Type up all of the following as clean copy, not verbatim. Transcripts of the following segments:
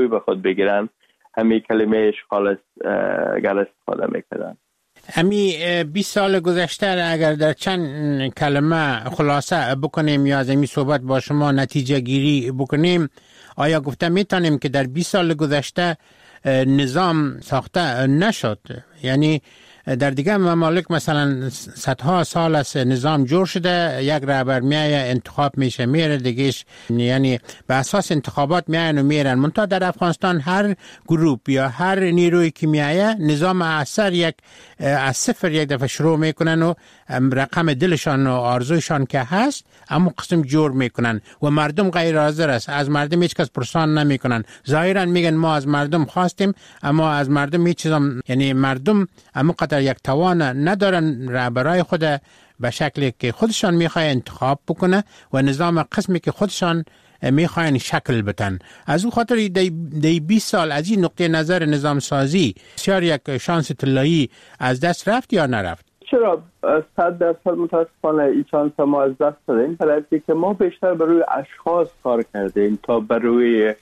روی به خود بگیرن همین کلمه اشغال استفاده میکنن. همی 20 سال گذشته اگر در چند کلمه خلاصه بکنیم یا از همی صحبت با شما نتیجه گیری بکنیم، آیا گفته میتونیم که در 20 سال گذشته نظام ساخته نشد؟ یعنی در دیگه ممالک مثلا صدها سال است نظام جور شده، یک رهبر میایه انتخاب میشه میره دیگهش، یعنی به اساس انتخابات میاین و میرن. منتها در افغانستان هر گروپ یا هر نیروی که میایه نظام اثر یک از صفر یک دفعه شروع میکنن و رقم دلشان و آرزوشان که هست اما قسم جور میکنن و مردم غیر حاضر است، از مردم هیچ کس پرسان نمیکنن. ظاهرا میگن ما از مردم خواستیم اما از مردم هیچ چیز یعنی مردم اما قدر یک توان ندارن رهبرای خود به شکلی که خودشان میخواه انتخاب بکنه و نظام قسمی که خودشان میخواین شکل بدن. از او خاطر دی 20 سال از این نقطه نظر نظام سازی بسیار یک شانس طلایی از دست رفت یا نرفت؟ چرا 100% متاسفانه این شانس ما از دست دادیم، برای که ما بیشتر بر روی اشخاص کار کردیم تا بر روی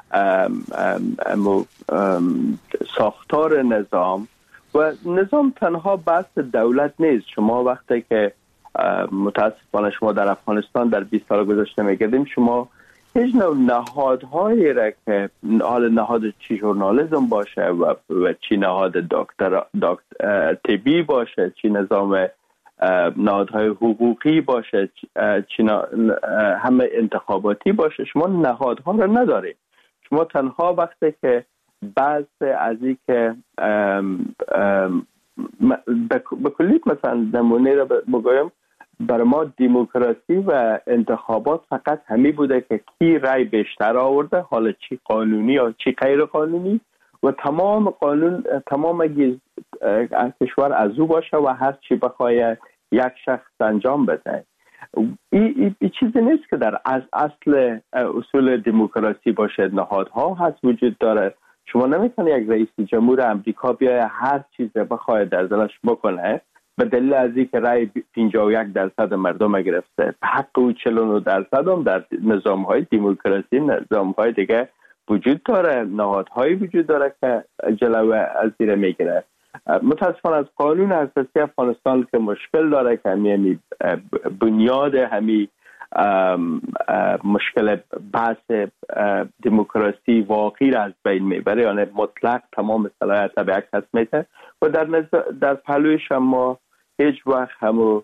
ساختار نظام. و نظام تنها بحث دولت نیست. شما وقتی که متاسفانه شما در افغانستان در 20 سال گذشته میگردیم، شما هیچ نوع نهادهایی را که حال نهاد چی ژورنالیسم باشه و چی نهاد طبی باشه، چی نظام نهادهای حقوقی باشه، چی همه انتخاباتی باشه، شما نهادها را ندارید. شما تنها وقتی که بعض از این که به کلی مثلا نمونه را بگویم، برای ما دموکراسی و انتخابات فقط همی بوده که کی رای بیشتر آورده، حالا چی قانونی یا چی غیر قانونی، و تمام قانون تمام کشور از او باشه و هر چی بخواه یک شخص انجام بده. این چیزی نیست که در اصل اصول دموکراسی باشه. نهادها هست وجود داره. شما نمیتونی یک رئیس جمهور امریکا بیای هر چیز بخواه در دلش بکنه به دلیل از اینکه رای 51% مردم گرفته. حق او 49% هم در نظام‌های دموکراسی، نظام‌های دیگه وجود داره، نهادهایی وجود داره که جلوه از زیر میگیره. متاسفانه از قانون اساسی افغانستان که مشکل داره که همین بنیاد همین مشکل بحث دموکراسی واقعی را از بین میبره، یعنی مطلق تمام صلاحیت به یک کس میده و در پهلویش ما هیچ وقت همو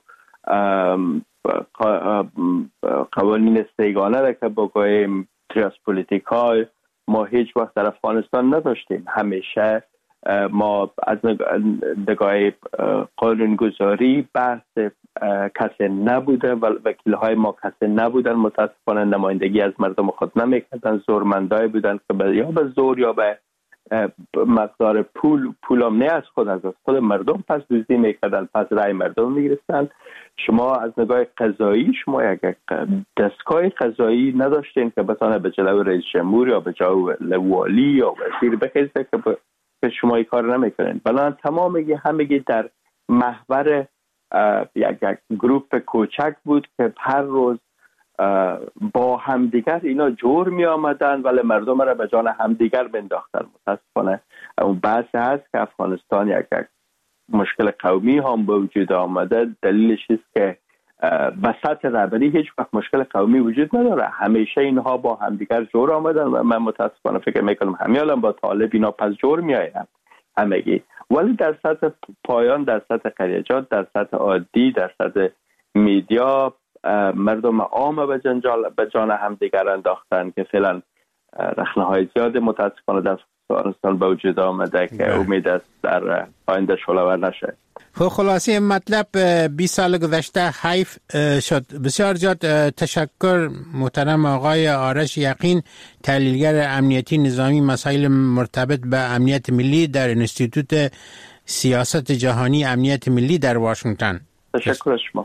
قوانین سیگانه را که بگوییم تریاس پولیتیکای ما هیچ وقت در افغانستان نداشتیم. همیشه ما از نگاه قانونگذاری بحث کسی نبوده و وکیل‌های ما کسی نبودن. متاسفانه نمایندگی از مردم خود نمیکردن، زورمندای بودن که یا به زور یا به مقدار پول هم نه از خود مردم پس دوزی میکردن، پس رای مردم میگرفتن. شما از نگاه قضایی شما یک دستگاه قضایی نداشتین که بتونه به جلو رئیس جمهور یا به جلو والی یا وزیر بخیزه که شما این کار نمیکنین. بلان تمام همگی در محور یک گروپ کوچک بود که هر روز با همدیگر اینا جور می آمدن ولی مردم را به جان همدیگر بنداختن. متاسفانه اون بحث هست که افغانستان یک مشکل قومی هم به وجود آمده. دلیلش است که وسط رهبری هیچ وقت مشکل قومی وجود نداره، همیشه اینها با همدیگر جور آمدن و من متاسفانه فکر میکنم همیالم با طالب اینا پس جور می آیند همگی. ولی در سطح پایان، در سطح قریجات، در سطح عادی، در سطح میدیا مردم عام به جان همدیگر انداختن که فعلا رخنه‌های زیاد متاسفانه در افغانستان به وجود آمده که امید است در آینده شلوار نشه. خلاصه مطلب 20 سال گذشته حیف شد. بسیار زیاد تشکر محترم آقای آرش یقین، تحلیلگر امنیتی نظامی مسائل مرتبط به امنیت ملی در انستیتوت سیاست جهانی امنیت ملی در واشنگتن. تشکر شما.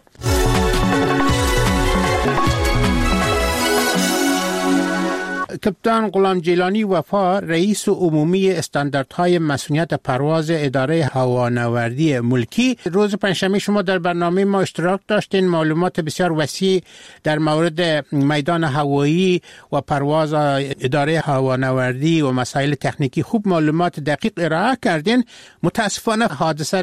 کپتان غلام جیلانی وفا رئیس عمومی استانداردهای مسئولیت پرواز اداره هوانوردی ملکی، روز پنجشنبه شما در برنامه ما اشتراک داشتین، معلومات بسیار وسیع در مورد میدان هوایی و پرواز اداره هوانوردی و مسائل تکنیکی خوب معلومات دقیق ارائه کردین. متاسفانه حادثه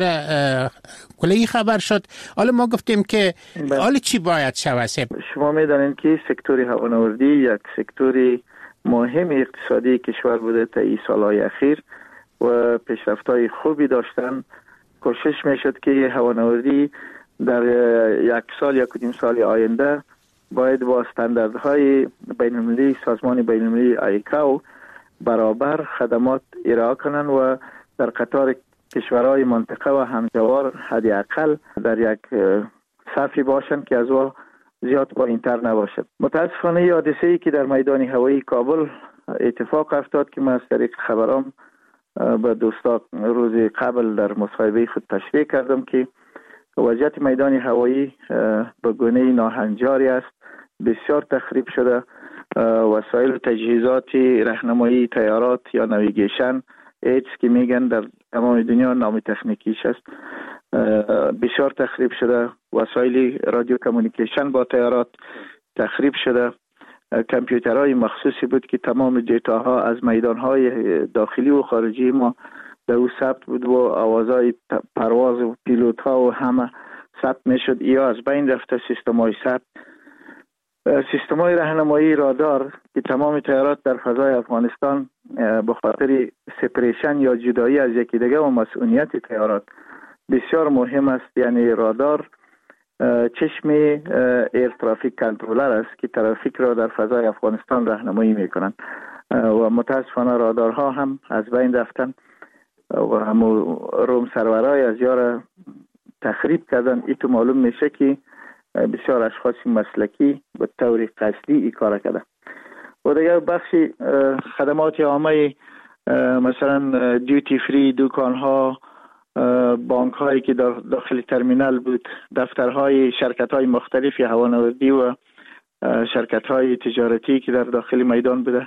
کلی خبر شد. حالا ما گفتیم که حالا چی باید شود؟ شما میدانید که سکتور هوانوردی یک سکتور مهم اقتصادی کشور بوده تا این سالهای اخیر و پیشرفت‌های خوبی داشتن. کوشش میشد که هوانوردی در یک سال یا کدیم سال آینده باید با استانداردهای بین‌المللی سازمان بین‌المللی آیکاو برابر خدمات ارائه کنند و در قطار کشورهای منطقه و همجوار حداقل در یک صفی باشند که از او زیاد پایین‌تر نباشد. متاسفانه حادثه‌ای که در میدان هوایی کابل اتفاق افتاد که من از طریق خبرام به دوستا روز قبل در مصاحبه خود تشریح کردم که وضعیت میدان هوایی به گونه ناهنجاری است، بسیار تخریب شده. وسایل و تجهیزات راهنمایی طیارات یا نویگیشن ایدز که میگن در تمام دنیا نام تکنیکیش است بسیار تخریب شده. وسایل رادیو کمیونیکیشن با طیارات تخریب شده. کامپیوترهای مخصوصی بود که تمام دیتاها از میدانهای داخلی و خارجی ما در او ثبت بود و آوازهای پرواز و پیلوت ها و همه ثبت میشد. یا از بین رفته سیستم‌های ثبت. سیستم‌های راهنمایی رادار که تمام طیارات در فضای افغانستان به خاطر سپریشن یا جدایی از یکی دیگه و مسئولیت طیارات بسیار مهم است. یعنی رادار چشم ایر ترافیک کنترلر است که ترافیک را در فضای افغانستان راهنمایی میکنند و متاسفانه رادارها هم از بین رفتن و همو روم سرورهای از یار تخریب کردن. ایتو معلوم میشه که بسیار اشخاص مسلکی به طور قصدی این کار کردن. و دیگه بخش خدمات عامه مثلا دیوتی فری، دکان‌ها، بانک‌هایی که داخل ترمینال بود، دفترهای شرکت‌های مختلفی هوانوردی و شرکت‌های تجارتی که در داخل میدان بوده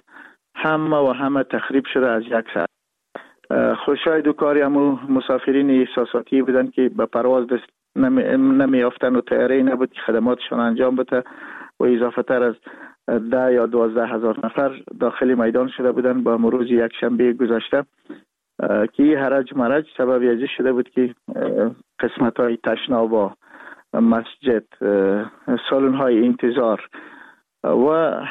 همه تخریب شده از یک ساعت. خوشاید و کاری همو مسافرین احساساتی بودن که به پرواز دست نمیافتن و طیاره نبود که خدماتشان انجام بده و اضافه تر از 10 یا 12 هزار نفر داخل میدان شده بودن با روز یک شنبه گذشته که هرج مرج سبب ازی شده بود که قسمت های تشناب و مسجد، سالن های انتظار و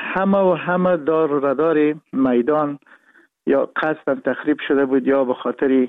همه دار و ردار میدان یا قصداً تخریب شده بود یا به خاطر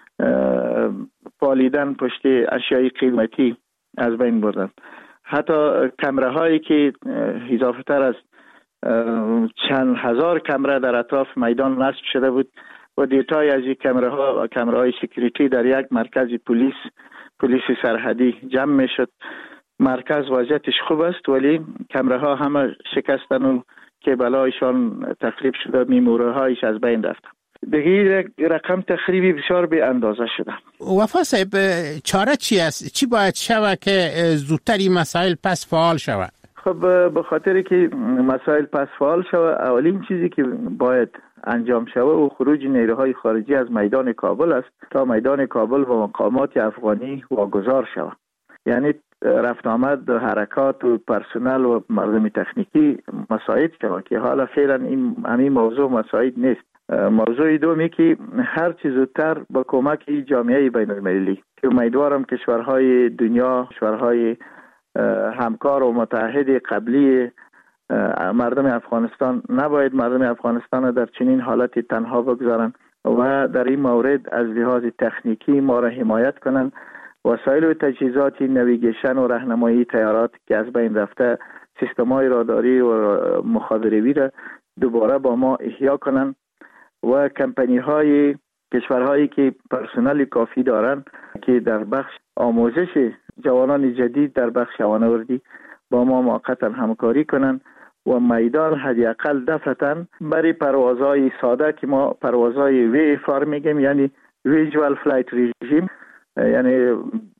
پالیدن پشت اشیای قیمتی از بین بردن. حتی کمره هایی که اضافه تر از چند هزار کمره در اطراف میدان نصب شده بود و دیتای از این کمره ها و کمره های سکیوریتی در یک مرکز پلیس سرحدی جمع می شد. مرکز وضعیتش خوب است ولی کمره ها همه شکستن و کیبلایشان تخریب شده، میموره هایش از بین رفت. دیگه رقم تخریبی بسیار به اندازه شده. وفا صاحب چاره چی است؟ چی باید شود که زودتر این مسائل پس فعال شود؟ خب به خاطر که مسائل پس فعال شود اولین چیزی که باید انجام شود و خروج نیروهای خارجی از میدان کابل است تا میدان کابل و مقامات افغانی واگذار شود. یعنی رفت آمد حرکات و پرسنل و مردم تکنیکی مساعد شود که حالا فعلا این موضوع مساعد نیست. موضوع دومی که هر چیز زودتر با کمک جامعه بین المللی که امیدوارم کشورهای دنیا، کشورهای همکار و متحد قبلی مردم افغانستان نباید مردم افغانستان در چنین حالتی تنها بگذارن و در این مورد از لحاظ تکنیکی ما را حمایت کنن. وسایل و تجهیزات نویگیشن و راهنمایی طیارات که از بین رفته، سیستم‌های راداری و مخابراتی را دوباره با ما احیا کنن و کمپانی‌های کشورهایی که پرسنل کافی دارن که در بخش آموزش جوانان جدید در بخش هوانوردی با ما موقتا همکاری کنن و میدان حداقل دفعتاً برای پروازهای ساده که ما پروازهای VFR میگیم، یعنی ویژوال فلایت رژیم، یعنی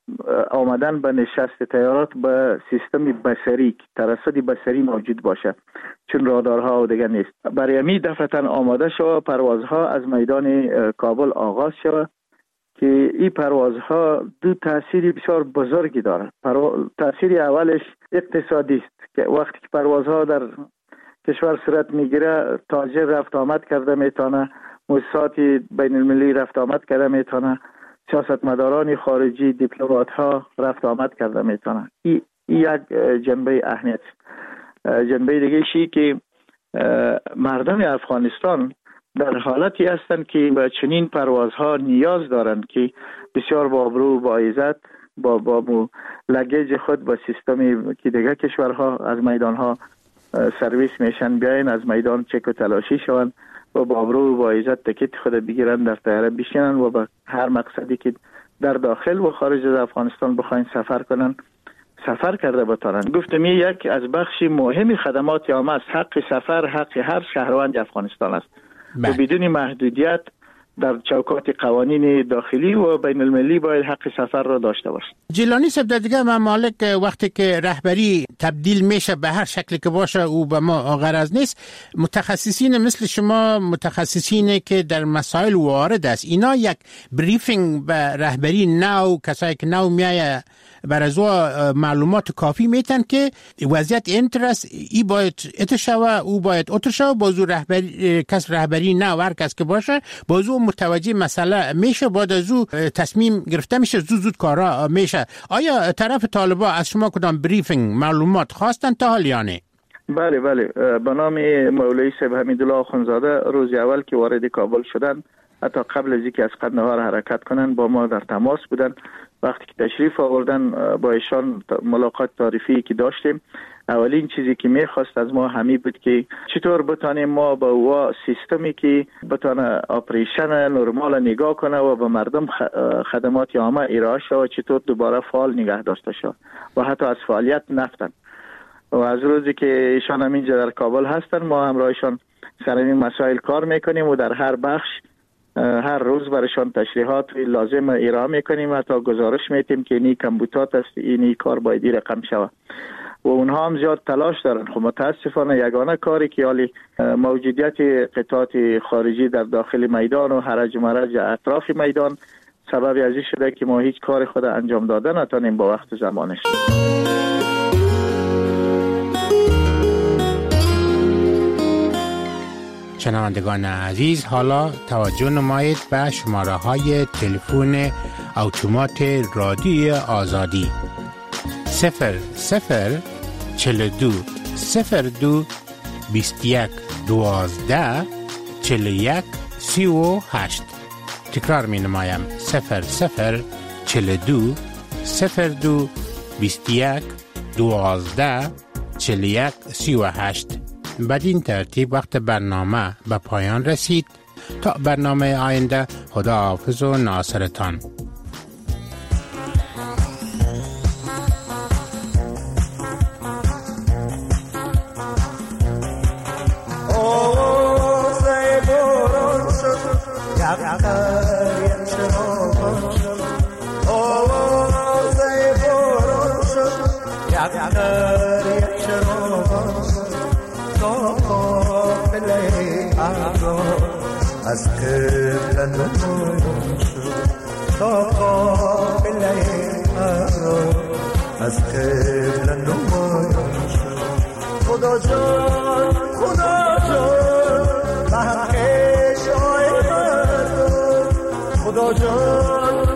آمدن به نشست طیارات به سیستم بصری، ترصد بصری موجود باشه، چون رادارها و دیگه نیست. برای همین دفعتا آماده شد پروازها از میدان کابل آغاز شد که این پروازها دو تأثیر بسیار بزرگی دارند. تأثیر اولش اقتصادی است که وقتی که پروازها در کشور صورت میگیره، تاجر رفت آمد کرده میتونه، مؤسسات بین المللی رفت آمد کرده میتونه، سیاستمداران خارجی، دیپلمات ها رفت آمد کرده میتونه. این یک جنبه اهمیت. جنبه دیگه شی که مردم افغانستان در حالتی هستند که به چنین پروازها نیاز دارند که بسیار با ابرو و با عزت با لگیج خود با سیستمی که دیگه کشورها از میدانها سرویس میشن بیاین، از میدان چک و تلاشی شوند و با ابرو و با عزت تکیت خود بگیرن، در طیاره بشینن و به هر مقصدی که در داخل و خارج از افغانستان بخواین سفر کنن سفر کرده بتانن. گفتم یک از بخش مهم خدمات عامه است. حق سفر حق هر شهروند افغانستان است و بدون محدودیت در چوکات قوانین داخلی و بین المللی باید حق سفر را داشته باشه. جیلانی صاحب، در دیگه ممالک وقتی که رهبری تبدیل میشه به هر شکلی که باشه او به ما غرض نیست، متخصصین مثل شما، متخصصینی که در مسائل وارد است، اینا یک بریفینگ به رهبری نو، کسایی که نو میایه بر از معلومات کافی میتن که وضعیت اینترست ای باید اتشوه، او باید اتشوه، بازو رهبری کس رهبری نو هر کس که باشه بازو متوجه مسئله میشه، بعد از او تصمیم گرفته میشه، زود کارا میشه. آیا طرف طالبا از شما کدام بریفینگ معلومات خواستن تا حال یا نه؟ بله به نام مولوی صاحب حمیدالله آخوندزاده روز اول که وارد کابل شدن، حتی قبل از اینکه از قندهار حرکت کنن با ما در تماس بودن. وقتی که تشریف آوردن با ایشان ملاقات تعریفی که داشتیم، اولین چیزی که میخواست از ما همین بود که چطور بتانیم ما با او سیستمی که بتانه آپریشن نرمال نگاه کنه و به مردم خدمات عامه ارائه شود، چطور دوباره فعال نگه داشته شود و حتی از فعالیت نفتن. و از روزی که ایشان هم اینجا در کابل هستن، ما همراهشان سر این مسائل کار میکنیم و در هر بخش هر روز برشان تشریحات لازم ارائه میکنیم، حتی گزارش میتیم که اینی کمبوتات است، اینی کار باید رقم شود و اونها هم زیاد تلاش دارن. خب متاسفانه یگانه کاری که حالی موجودیت قطعات خارجی در داخل میدان و هرج و مرج اطراف میدان سبب ازی شده که ما هیچ کار خود انجام داده نتونیم با وقت زمانش. شنوندگان عزیز، حالا توجه نمایید به شماره های تلفن اتومات رادیوی آزادی 0042 02 21 12 41 38. تکرار می نمایم 0042 02 21 12 41 38. بدین ترتیب وقت برنامه به پایان رسید. تا برنامه آینده، خدا حافظ و ناصرتان. از قبل نمایان شد تا قابل اقرار، از قبل نمایان شد. خدا جان به حق شای مردم، خدا جان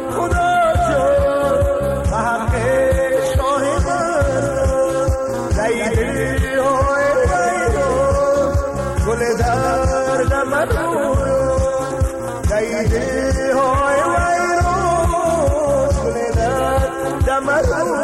به حق شای مردم. لیلی های ویران گل درد من دیده های ویران گل درد من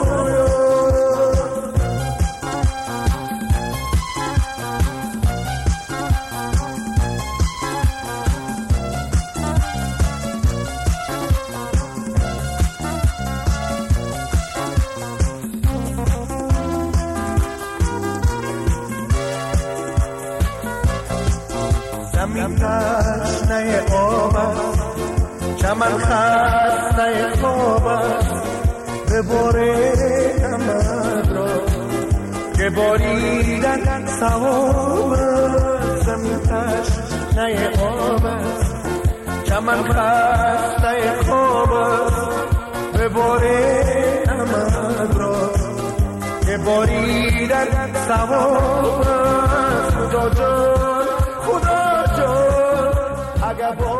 زمین تشنه آب است، چمن خسته خواب است، بباره امد را که باریدن سواب زمین تشنه آب است چمن خسته خواب است بباره امد را که باریدن سواب